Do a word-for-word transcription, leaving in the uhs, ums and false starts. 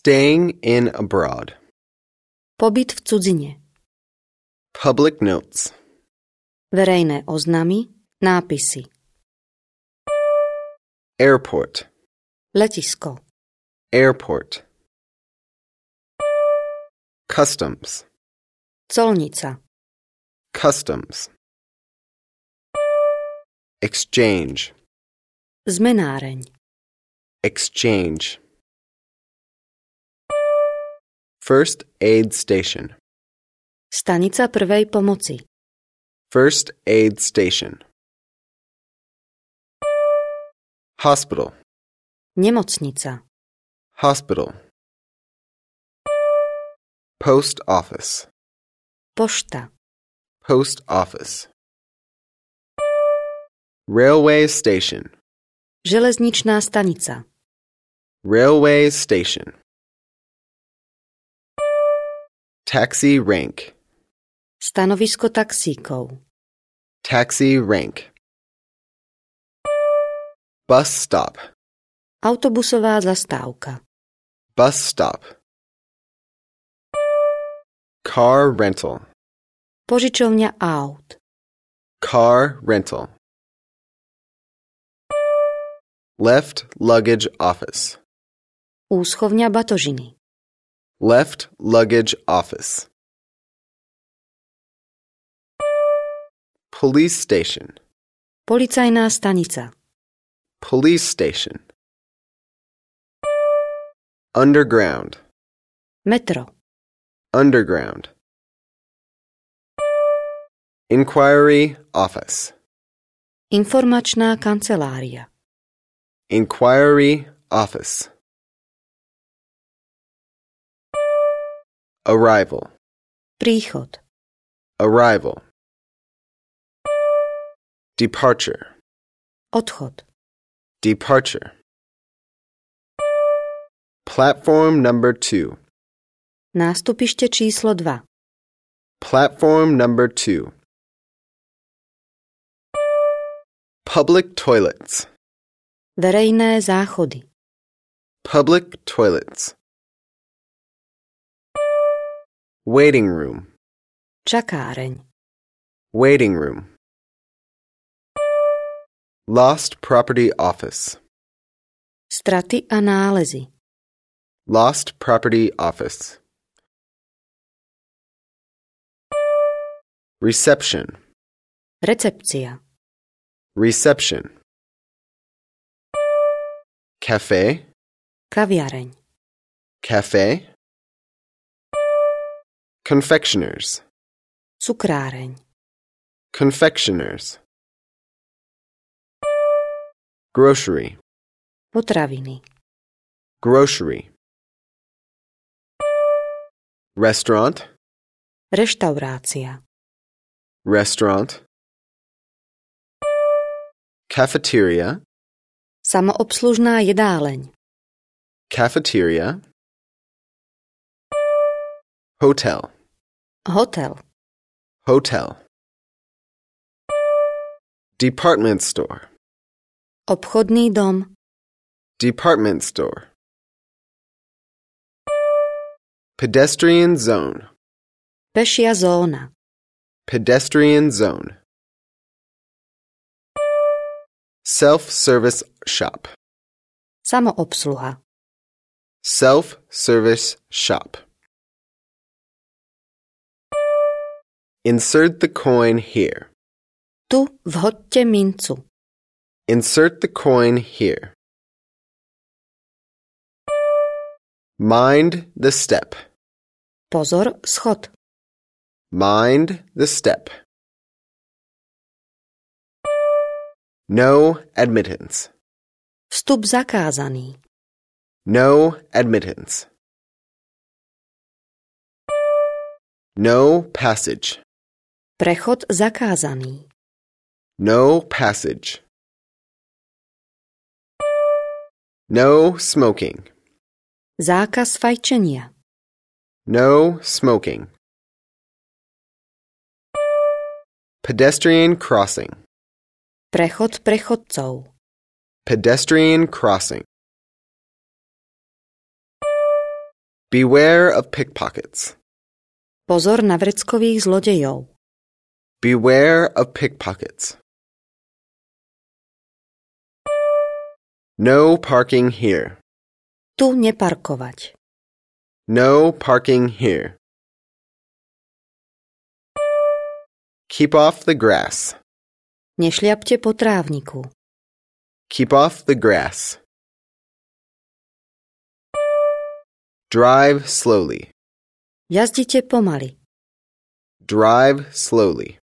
Staying in abroad. Pobyt v cudzine. Public notes. Verejné oznamy, nápisy. Airport. Letisko. Airport. Customs. Colnica. Customs. Exchange. Zmenáreň. Exchange. First aid station. Stanica prvej pomoci. First aid station. Hospital. Nemocnica. Hospital. Post office. Pošta. Post office. Railway station. Železničná stanica. Railway station. Taxi rank. Stanovisko taxíkov. Taxi rank. Bus stop. Autobusová zastávka. Bus stop. Car rental. Požičovňa aut. Car rental. Left luggage office. Úschovňa batožiny. Left luggage office. Police station. Policajná stanica. Police station. Underground. Metro. Underground. Inquiry office. Informačná kancelária. Inquiry office. Arrival. Príchod. Arrival. Departure. Odchod. Departure. Platform number two. Nástupište číslo dva. Platform number two. Public toilets. Verejné záchody. Public toilets. Waiting room. Čakáreň. Waiting room. Lost property office. Straty a nálezy. Lost property office. Reception. Recepcia. Reception. Cafe. Kaviareň. Cafe. Confectioners. Cukráreň. Confectioners. Grocery. Potraviny. Grocery. Restaurant. Reštaurácia. Restaurant. Cafeteria. Samoobslužná jedáleň. Cafeteria. Hotel. Hotel. Hotel. Department store. Obchodný dom. Department store. Pedestrian zone. Pešia zóna. Pedestrian zone. Self-service shop. Samoobsluha. Self-service shop. Insert the coin here. Tu vhoďte mincu. Insert the coin here. Mind the step. Pozor, schod. Mind the step. No admittance. Vstup zakázaný. No admittance. No passage. Prechod zakázaný. No passage. No smoking. Zákaz fajčenia. No smoking. Pedestrian crossing. Prechod prechodcov. Pedestrian crossing. Beware of pickpockets. Pozor na vreckových zlodejov. Beware of pickpockets. No parking here. Tu neparkovať. No parking here. Keep off the grass. Nešliapte po trávniku. Keep off the grass. Drive slowly. Jazdite pomaly. Drive slowly.